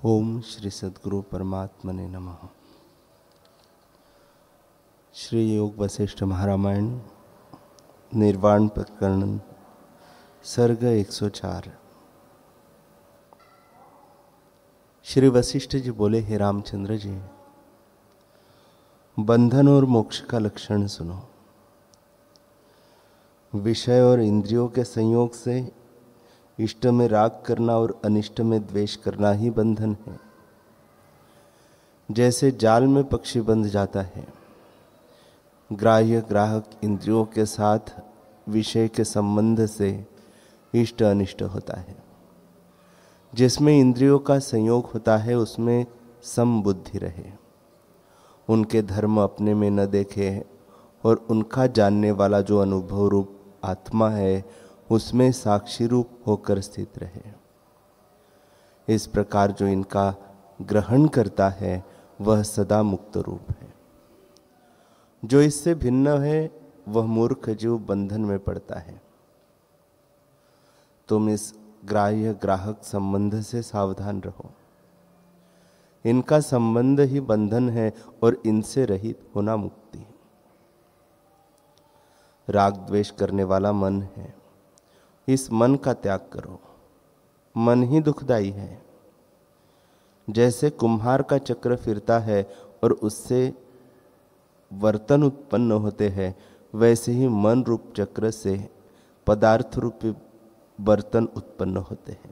ओम श्री सद्गुरु परमात्मने नमः। श्री योग वशिष्ठ महारामायण निर्वाण प्रकरण सर्ग 104। श्री वशिष्ठ जी बोले, हे रामचंद्र जी, बंधन और मोक्ष का लक्षण सुनो। विषय और इंद्रियों के संयोग से इष्ट में राग करना और अनिष्ट में द्वेष करना ही बंधन है। जैसे जाल में पक्षी बंध जाता है, ग्राह्य ग्राहक इंद्रियों के साथ विषय के संबंध से इष्ट अनिष्ट होता है। जिसमें इंद्रियों का संयोग होता है उसमें समबुद्धि रहे, उनके धर्म अपने में न देखे और उनका जानने वाला जो अनुभव रूप आत्मा है उसमें साक्षी रूप होकर स्थित रहे। इस प्रकार जो इनका ग्रहण करता है वह सदा मुक्त रूप है। जो इससे भिन्न है वह मूर्ख जीव बंधन में पड़ता है। तुम इस ग्राह्य ग्राहक संबंध से सावधान रहो। इनका संबंध ही बंधन है और इनसे रहित होना मुक्ति। राग द्वेष करने वाला मन है, इस मन का त्याग करो। मन ही दुखदाई है। जैसे कुम्हार का चक्र फिरता है और उससे बर्तन उत्पन्न होते हैं, वैसे ही मन रूप चक्र से पदार्थ रूपी बर्तन उत्पन्न होते हैं।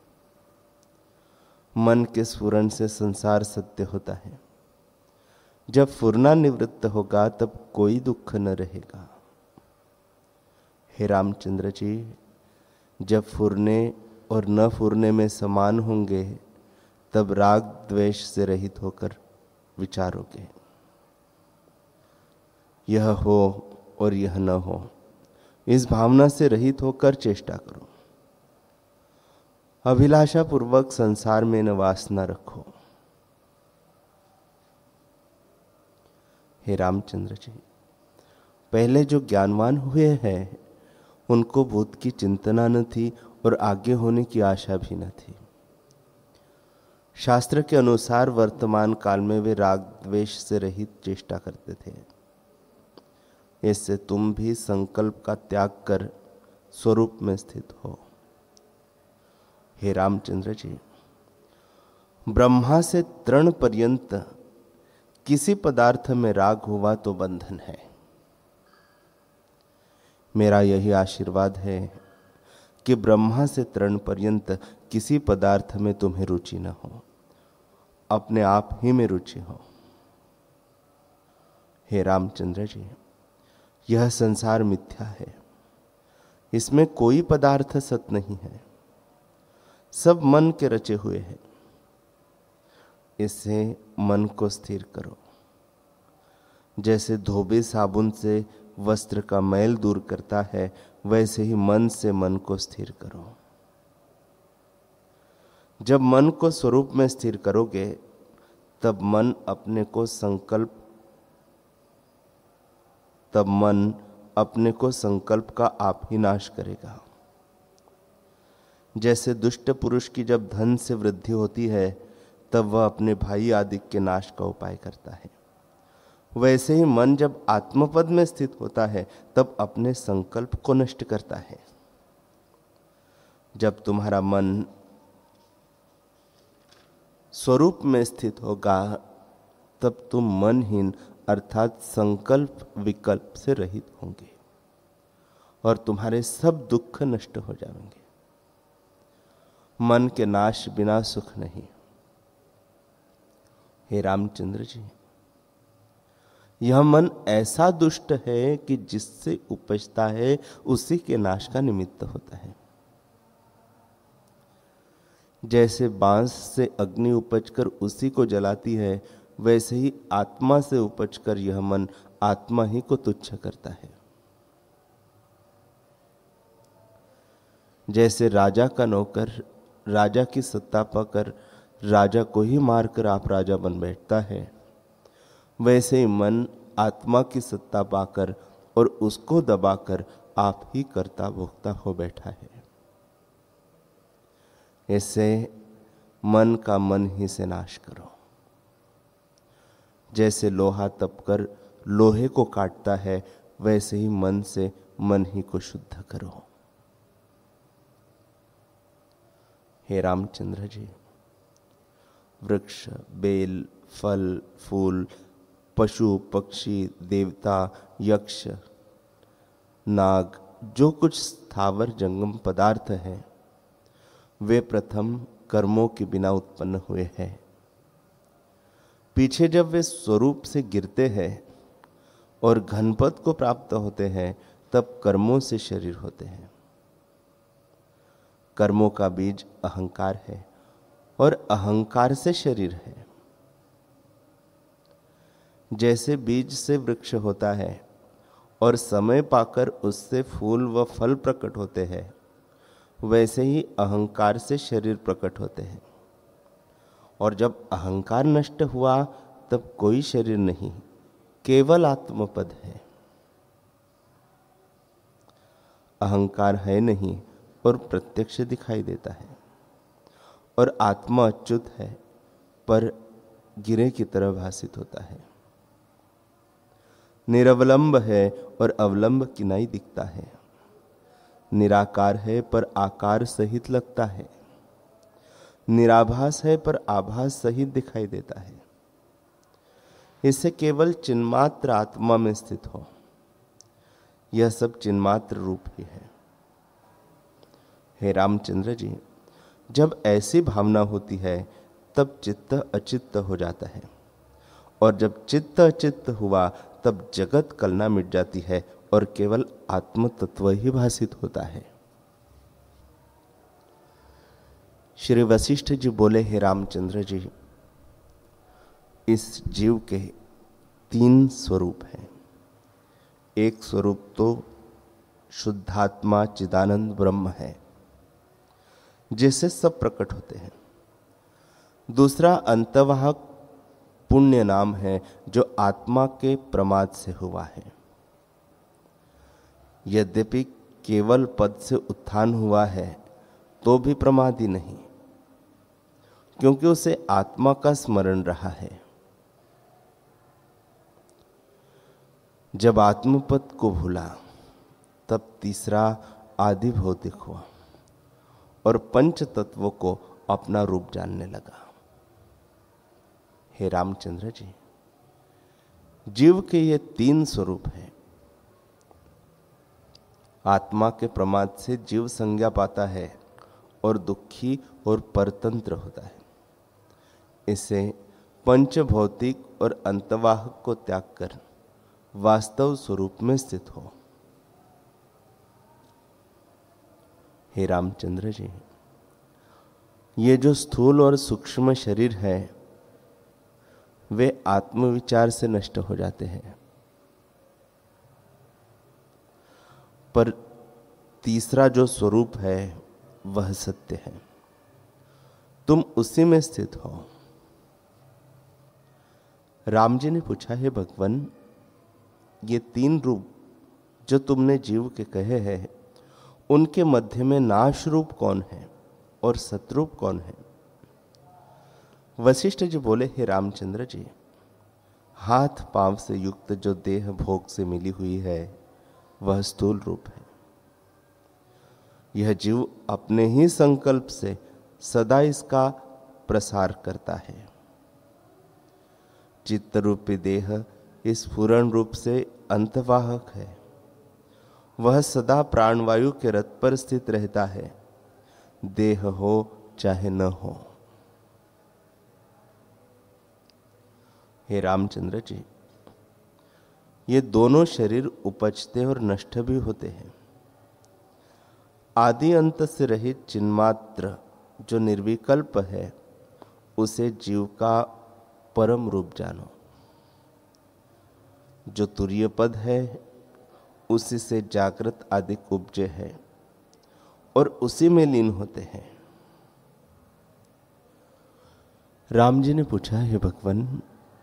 मन के स्फुरण से संसार सत्य होता है। जब फुरना निवृत्त होगा तब कोई दुख न रहेगा। हे रामचंद्र जी, जब फुरने और न फुरने में समान होंगे तब राग द्वेष से रहित होकर विचारोगे। यह हो और यह न हो, इस भावना से रहित होकर चेष्टा करो। अभिलाषा पूर्वक संसार में न वासना रखो। हे रामचंद्र जी, पहले जो ज्ञानवान हुए हैं उनको भूत की चिंतना न थी और आगे होने की आशा भी न थी। शास्त्र के अनुसार वर्तमान काल में वे राग द्वेष से रहित चेष्टा करते थे। इससे तुम भी संकल्प का त्याग कर स्वरूप में स्थित हो। हे रामचंद्र जी, ब्रह्मा से तृण पर्यंत किसी पदार्थ में राग हुआ तो बंधन है। मेरा यही आशीर्वाद है कि ब्रह्मा से तृण पर्यंत किसी पदार्थ में तुम्हें रुचि न हो, अपने आप ही में रुचि हो। हे रामचंद्र जी, यह संसार मिथ्या है। इसमें कोई पदार्थ सत नहीं है। सब मन के रचे हुए हैं। इससे मन को स्थिर करो। जैसे धोबे साबुन से वस्त्र का मैल दूर करता है, वैसे ही मन से मन को स्थिर करो। जब मन को स्वरूप में स्थिर करोगे तब मन अपने को संकल्प का आप ही नाश करेगा। जैसे दुष्ट पुरुष की जब धन से वृद्धि होती है तब वह अपने भाई आदि के नाश का उपाय करता है, वैसे ही मन जब आत्मपद में स्थित होता है तब अपने संकल्प को नष्ट करता है। जब तुम्हारा मन स्वरूप में स्थित होगा तब तुम मनहीन अर्थात संकल्प विकल्प से रहित होंगे और तुम्हारे सब दुख नष्ट हो जाएंगे। मन के नाश बिना सुख नहीं। हे रामचंद्र जी, यह मन ऐसा दुष्ट है कि जिससे उपजता है उसी के नाश का निमित्त होता है। जैसे बांस से अग्नि उपजकर उसी को जलाती है, वैसे ही आत्मा से उपजकर यह मन आत्मा ही को तुच्छ करता है। जैसे राजा का नौकर राजा की सत्ता पाकर राजा को ही मारकर आप राजा बन बैठता है, वैसे ही मन आत्मा की सत्ता पाकर और उसको दबाकर आप ही कर्ता भोक्ता हो बैठा है। इससे मन का मन ही से नाश करो। जैसे लोहा तपकर लोहे को काटता है, वैसे ही मन से मन ही को शुद्ध करो। हे रामचंद्र जी, वृक्ष, बेल, फल, फूल, पशु, पक्षी, देवता, यक्ष, नाग, जो कुछ स्थावर जंगम पदार्थ हैं, वे प्रथम कर्मों के बिना उत्पन्न हुए हैं। पीछे जब वे स्वरूप से गिरते हैं और घनपद को प्राप्त होते हैं, तब कर्मों से शरीर होते हैं। कर्मों का बीज अहंकार है और अहंकार से शरीर है। जैसे बीज से वृक्ष होता है और समय पाकर उससे फूल व फल प्रकट होते हैं, वैसे ही अहंकार से शरीर प्रकट होते हैं। और जब अहंकार नष्ट हुआ तब कोई शरीर नहीं, केवल आत्मपद है। अहंकार है नहीं और प्रत्यक्ष दिखाई देता है, और आत्मा अच्युत है पर गिरे की तरह भासित होता है। निरवलंब है और अवलंब किनाई दिखता है। निराकार है पर आकार सहित लगता है। निराभास है पर आभास सहित दिखाई देता है। इससे केवल चिन्मात्र आत्मा में स्थित हो। यह सब चिन्मात्र रूप ही है। हे रामचंद्र जी, जब ऐसी भावना होती है तब चित्त अचित्त हो जाता है, और जब चित्त अचित्त हुआ तब जगत कलना मिट जाती है और केवल आत्म तत्व ही भासित होता है। श्री वशिष्ठ जी बोले, हे रामचंद्र जी, इस जीव के 3 स्वरूप हैं। एक स्वरूप तो शुद्धात्मा चिदानंद ब्रह्म है, जिससे सब प्रकट होते हैं। दूसरा अंतवाहक पुण्य नाम है, जो आत्मा के प्रमाद से हुआ है। यद्यपि केवल पद से उत्थान हुआ है तो भी प्रमादी नहीं, क्योंकि उसे आत्मा का स्मरण रहा है। जब आत्मपद को भूला तब तीसरा आदि भौतिक हुआ और पंच तत्वों को अपना रूप जानने लगा। हे रामचंद्र जी, जीव के ये 3 स्वरूप हैं। आत्मा के प्रमाद से जीव संज्ञा पाता है और दुखी और परतंत्र होता है। इसे पंच भौतिक और अंतवाहक को त्याग कर वास्तव स्वरूप में स्थित हो। हे रामचंद्र जी, ये जो स्थूल और सूक्ष्म शरीर है वे आत्मविचार से नष्ट हो जाते हैं, पर तीसरा जो स्वरूप है वह सत्य है। तुम उसी में स्थित हो। राम जी ने पूछा, हे भगवान, ये 3 रूप जो तुमने जीव के कहे हैं, उनके मध्य में नाश रूप कौन है और सतरूप कौन है? वशिष्ठ जी बोले, हे रामचंद्र जी, हाथ पांव से युक्त जो देह भोग से मिली हुई है वह स्थूल रूप है। यह जीव अपने ही संकल्प से सदा इसका प्रसार करता है। चित्त रूपी देह इस पूर्ण रूप से अंतवाहक है। वह सदा प्राणवायु के रथ पर स्थित रहता है, देह हो चाहे न हो। हे रामचंद्र जी, ये दोनों शरीर उपजते और नष्ट भी होते हैं। आदि अंत से रहित चिन्मात्र जो निर्विकल्प है, उसे जीव का परम रूप जानो। जो तुरीय पद है उसी से जागृत आदि उपजे है और उसी में लीन होते हैं। राम जी ने पूछा, हे भगवान,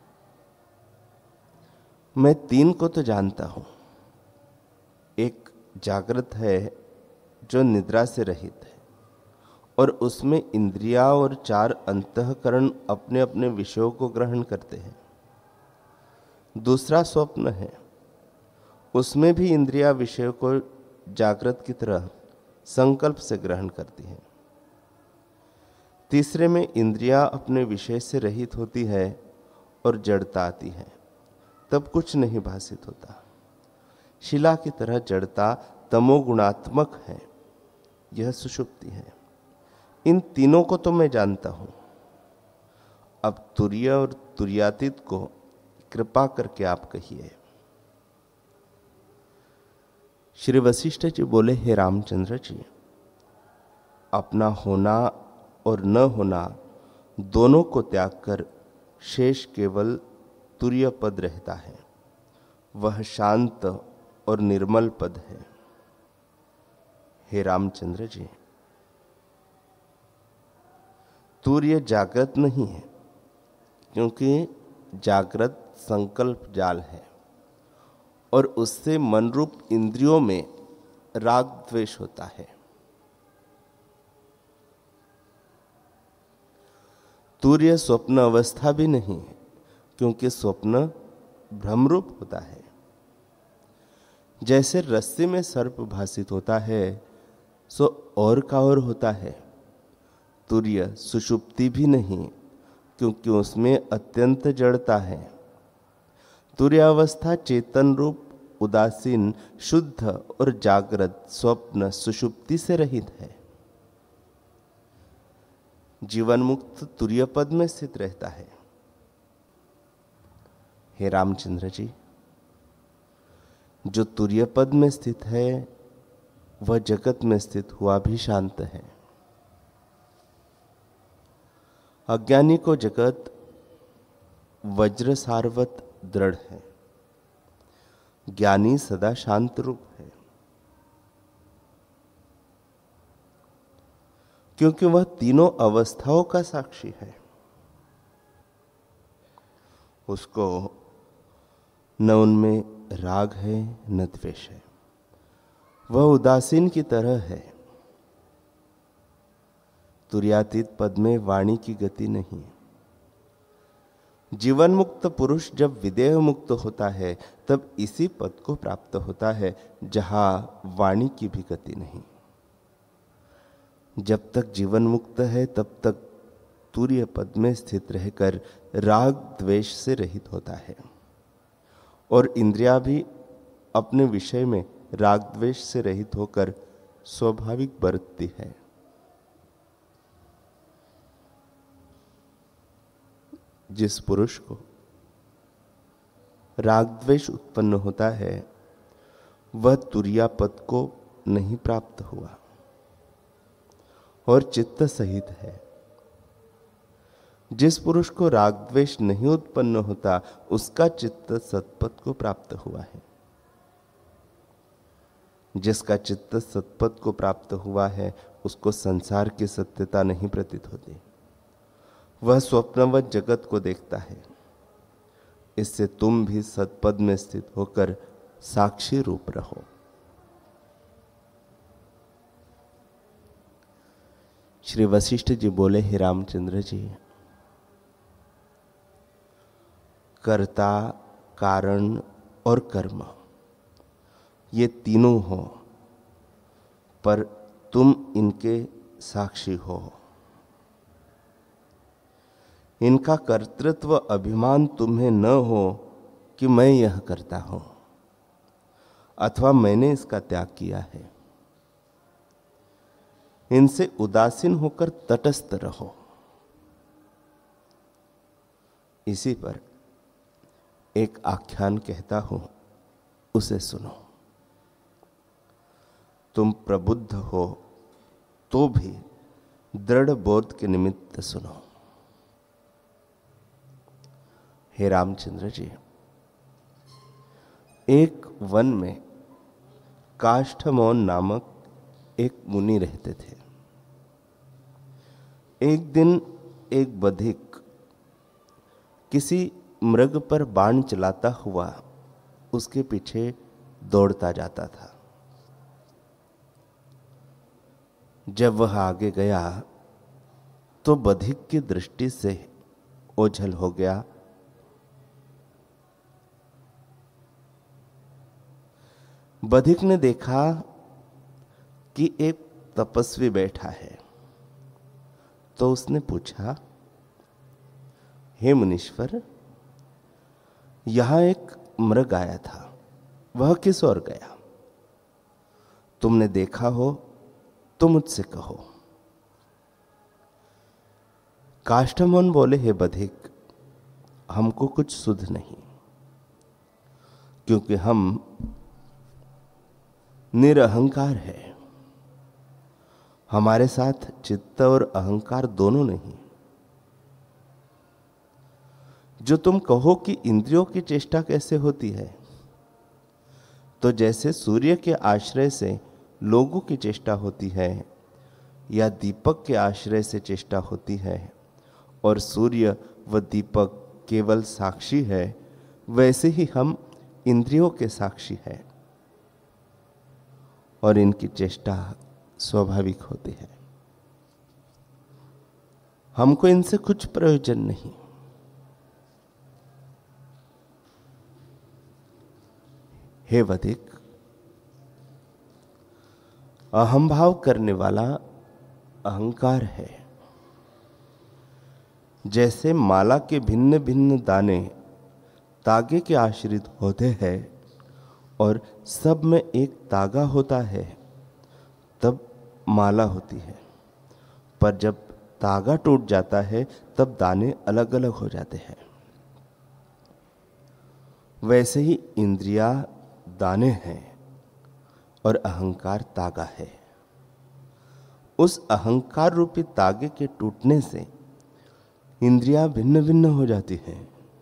मैं 3 को तो जानता हूं। एक जागृत है जो निद्रा से रहित है और उसमें इंद्रिया और 4 अंतःकरण अपने अपने विषयों को ग्रहण करते हैं। दूसरा स्वप्न है, उसमें भी इंद्रिया विषय को जागृत की तरह संकल्प से ग्रहण करती है। तीसरे में इंद्रिया अपने विषय से रहित होती है और जड़ता आती है, तब कुछ नहीं भासित होता। शिला की तरह जड़ता तमोगुणात्मक है, यह सुषुप्ति है। इन तीनों को तो मैं जानता हूं। अब तुर्य और तुर्यातीत को कृपा करके आप कहिए। श्री वशिष्ठ जी बोले, हे रामचंद्र जी, अपना होना और न होना दोनों को त्याग कर शेष केवल तुर्य पद रहता है। वह शांत और निर्मल पद है। हे रामचंद्र जी, तुर्य जागृत नहीं है, क्योंकि जागृत संकल्प जाल है और उससे मन रूप इंद्रियों में राग द्वेष होता है। तुर्य स्वप्न अवस्था भी नहीं है, क्योंकि स्वप्न भ्रमरूप होता है। जैसे रस्सी में सर्प भासित होता है, सो और का और होता है। तुर्य सुषुप्ति भी नहीं, क्योंकि उसमें अत्यंत जड़ता है। तुर्य अवस्था चेतन रूप उदासीन शुद्ध और जागृत स्वप्न सुषुप्ति से रहित है। जीवन मुक्त तुर्य पद में स्थित रहता है। हे रामचंद्र जी, जो तुर्य पद में स्थित है वह जगत में स्थित हुआ भी शांत है। अज्ञानी को जगत वज्र सारवत दृढ़ है, ज्ञानी सदा शांत रूप है, क्योंकि वह तीनों अवस्थाओं का साक्षी है। उसको न उनमें राग है न द्वेष है। वह उदासीन की तरह है। तुर्यातीत पद में वाणी की गति नहीं। जीवन मुक्त पुरुष जब विदेह मुक्त होता है तब इसी पद को प्राप्त होता है, जहां वाणी की भी गति नहीं। जब तक जीवन मुक्त है तब तक तुर्य पद में स्थित रहकर राग द्वेष से रहित होता है और इंद्रिया भी अपने विषय में राग द्वेष से रहित होकर स्वाभाविक बरतती है। जिस पुरुष को राग द्वेष उत्पन्न होता है वह तुर्या पद को नहीं प्राप्त हुआ और चित्त सहित है। जिस पुरुष को राग द्वेष नहीं उत्पन्न होता उसका चित्त सत्पथ को प्राप्त हुआ है। जिसका चित्त सत्पथ को प्राप्त हुआ है उसको संसार की सत्यता नहीं प्रतीत होती। वह स्वप्नवत जगत को देखता है। इससे तुम भी सत्पद में स्थित होकर साक्षी रूप रहो। श्री वशिष्ठ जी बोले, हे रामचंद्र जी, कर्ता, कारण और कर्म ये तीनों हो, पर तुम इनके साक्षी हो। इनका कर्तृत्व अभिमान तुम्हें न हो कि मैं यह करता हूं अथवा मैंने इसका त्याग किया है। इनसे उदासीन होकर तटस्थ रहो। इसी पर एक आख्यान कहता हूं, उसे सुनो। तुम प्रबुद्ध हो तो भी दृढ़ बोध के निमित्त सुनो। हे रामचंद्र जी, एक वन में काष्ठमौन नामक एक मुनि रहते थे। एक दिन एक बधिक किसी मृग पर बाण चलाता हुआ उसके पीछे दौड़ता जाता था। जब वह आगे गया तो बधिक की दृष्टि से ओझल हो गया। बधिक ने देखा कि एक तपस्वी बैठा है, तो उसने पूछा, हे मुनीश्वर, यहां एक मृग आया था, वह किस ओर गया? तुमने देखा हो तो मुझसे कहो। काष्ठमोहन बोले, हे बधिक, हमको कुछ सुध नहीं, क्योंकि हम निरअहंकार है। हमारे साथ चित्त और अहंकार दोनों नहीं। जो तुम कहो कि इंद्रियों की चेष्टा कैसे होती है, तो जैसे सूर्य के आश्रय से लोगों की चेष्टा होती है या दीपक के आश्रय से चेष्टा होती है और सूर्य व दीपक केवल साक्षी है, वैसे ही हम इंद्रियों के साक्षी हैं और इनकी चेष्टा स्वाभाविक होती है। हमको इनसे कुछ प्रयोजन नहीं। हे बधिक, अहम भाव करने वाला अहंकार है। जैसे माला के भिन्न भिन्न दाने तागे के आश्रित होते हैं और सब में एक तागा होता है, तब माला होती है, पर जब तागा टूट जाता है तब दाने अलग अलग हो जाते हैं। वैसे ही इंद्रियां दाने हैं और अहंकार तागा है। उस अहंकार रूपी तागे के टूटने से इंद्रियां भिन्न भिन्न हो जाती हैं।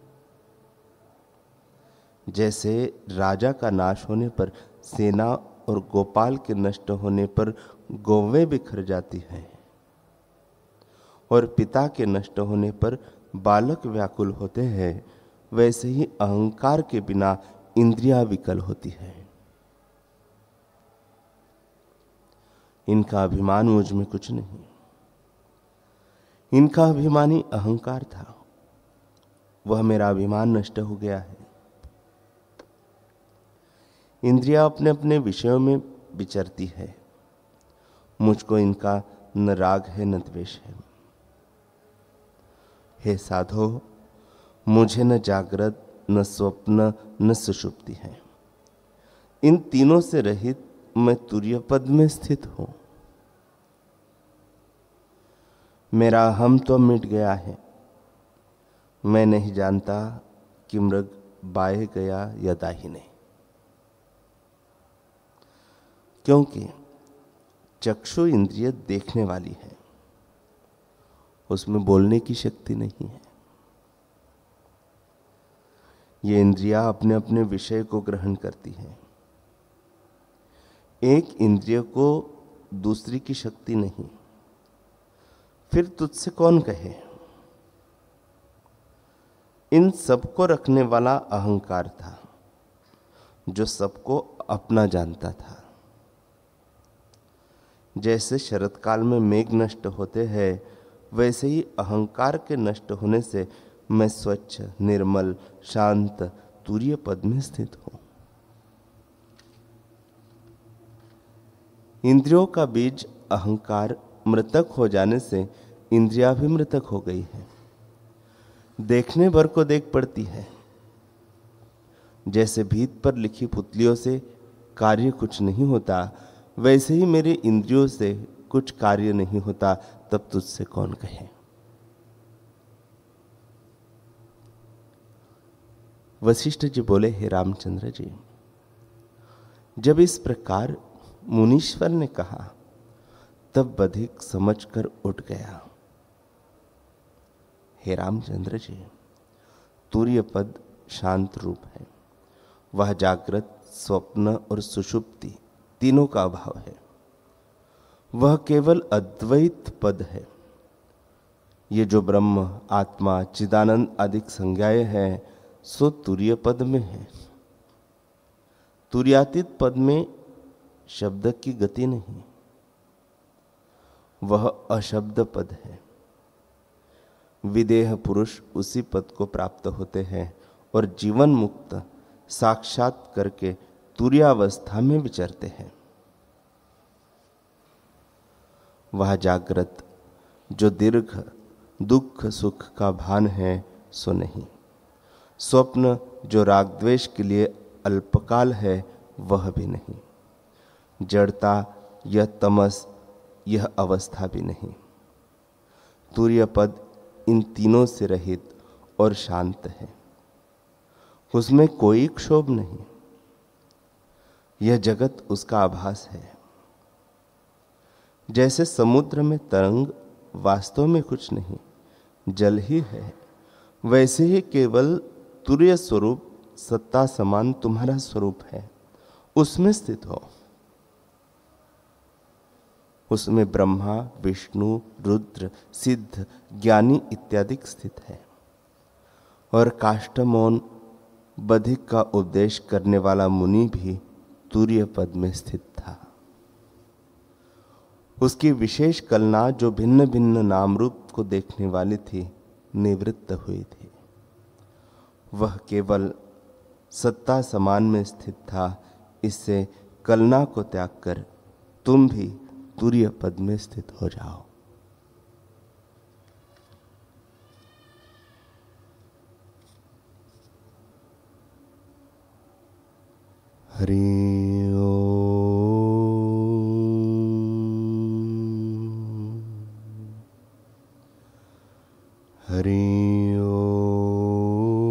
जैसे राजा का नाश होने पर सेना और गोपाल के नष्ट होने पर गौवें बिखर जाती हैं और पिता के नष्ट होने पर बालक व्याकुल होते हैं, वैसे ही अहंकार के बिना इंद्रियां विकल होती है। इनका अभिमान मुझ में कुछ नहीं। इनका अभिमानी अहंकार था, वह मेरा अभिमान नष्ट हो गया है। इंद्रियां अपने अपने विषयों में विचरती है, मुझको इनका न राग है न द्वेष है। हे साधो, मुझे न जागृत न स्वप्न न सुषुप्ति है। इन तीनों से रहित मैं तुर्य पद में स्थित हूं। मेरा हम तो मिट गया है। मैं नहीं जानता कि मृग बाएं गया या दाहिने, क्योंकि चक्षु इंद्रिय देखने वाली है, उसमें बोलने की शक्ति नहीं है। ये इंद्रियां अपने अपने विषय को ग्रहण करती हैं। एक इंद्रिय को दूसरी की शक्ति नहीं। फिर तुझसे कौन कहे? इन सबको रखने वाला अहंकार था, जो सबको अपना जानता था। जैसे शरत काल में मेघ नष्ट होते हैं, वैसे ही अहंकार के नष्ट होने से मैं स्वच्छ, निर्मल, शांत तुर्य पद में स्थित हूं। इंद्रियों का बीज अहंकार मृतक हो जाने से इंद्रियां भी मृतक हो गई है। देखने भर को देख पड़ती है। जैसे भीत पर लिखी पुतलियों से कार्य कुछ नहीं होता, वैसे ही मेरे इंद्रियों से कुछ कार्य नहीं होता, तब तुझसे कौन कहे? वशिष्ठ जी बोले, हे रामचंद्र जी, जब इस प्रकार मुनीश्वर ने कहा, तब बधिक समझकर उठ गया। हे रामचंद्र जी, तुर्य पद शांत रूप है। वह जागृत, स्वप्न और सुषुप्ति तीनों का अभाव है। वह केवल अद्वैत पद है। ये जो ब्रह्म, आत्मा, चिदानंद आदि संज्ञाएं हैं, सो तुर्य पद में है। तुर्यातीत पद में शब्द की गति नहीं। वह अशब्द पद है। विदेह पुरुष उसी पद को प्राप्त होते हैं और जीवन मुक्त साक्षात करके तुर्यावस्था में विचरते हैं। वह जागृत जो दीर्घ दुख सुख का भान है सो नहीं, स्वप्न जो राग द्वेष के लिए अल्पकाल है वह भी नहीं, जड़ता यह तमस यह अवस्था भी नहीं। तुर्य पद इन तीनों से रहित और शांत है, उसमें कोई क्षोभ नहीं। यह जगत उसका आभास है। जैसे समुद्र में तरंग वास्तव में कुछ नहीं, जल ही है, वैसे ही केवल तुर्य स्वरूप सत्ता समान तुम्हारा स्वरूप है, उसमें स्थित हो। उसमें ब्रह्मा विष्णु रुद्र सिद्ध ज्ञानी इत्यादि स्थित है। और काष्ठमौन बधिक का उपदेश करने वाला मुनि भी तुर्य पद में स्थित था। उसकी विशेष कलना जो भिन्न भिन्न नाम रूप को देखने वाली थी निवृत्त हुई थी। वह केवल सत्ता समान में स्थित था। इससे कलना को त्याग कर तुम भी तुर्य पद में स्थित हो जाओ। हरि ओम। हरि ओम।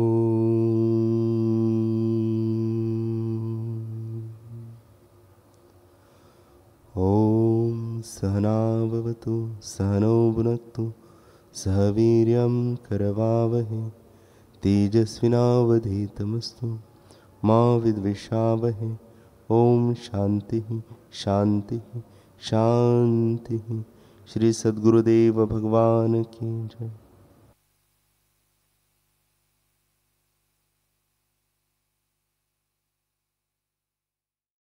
ओम सहना भवतु सहनौ भुनक्तु सह वीर्यं करवावहै तेजस्विनावधीतमस्तु मा विद्विषावहै। ओम शांति शांति शांति। श्री सद्गुरुदेव भगवान की जय।